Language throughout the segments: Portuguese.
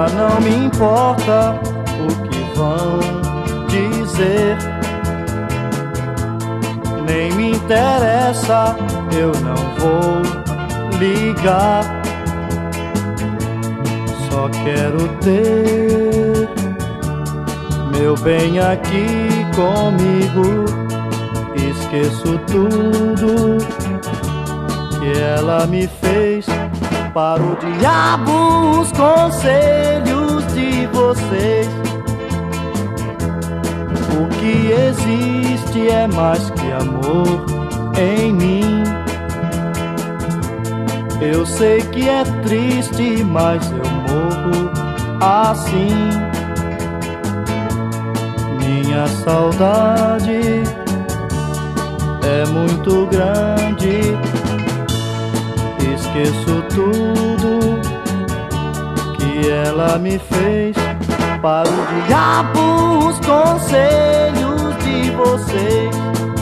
Já não me importa o que vão dizer, nem me interessa, eu não vou ligar. Só quero ter meu bem aqui comigo. Esqueço tudo que ela me fez. Para o diabo os conselhos de vocês. O que existe é mais que amor em mim. Eu sei que é triste, mas eu morro assim. Minha saudade é muito grande. Esqueço tudo que ela me fez. Para o diabo os conselhos de vocês.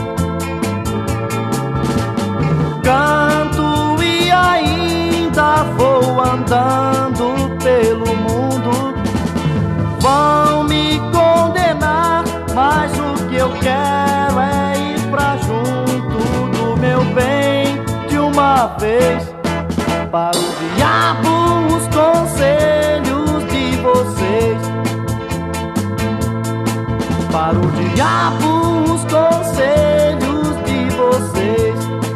Canto e ainda vou andando pelo mundo. Vão me condenar, mas o que eu quero é ir pra junto do meu bem de uma vez. Para o diabo os conselhos de vocês. Para o diabo os conselhos de vocês.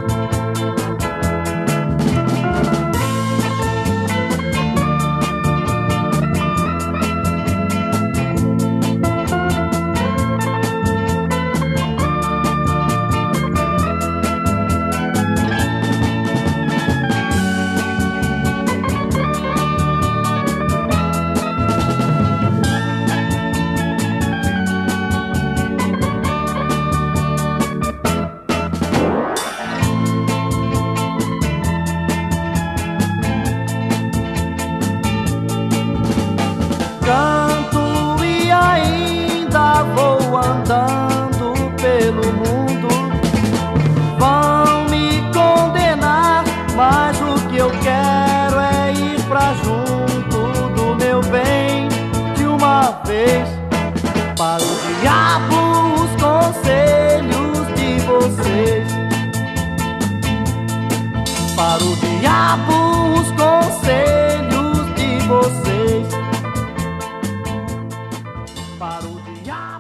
Canto e ainda vou andando pelo mundo. Vão me condenar, mas o que eu quero é ir pra junto do meu bem de uma vez. Para o diabo os conselhos de vocês. Para o diabo os conselhos de vocês. Para o diabo.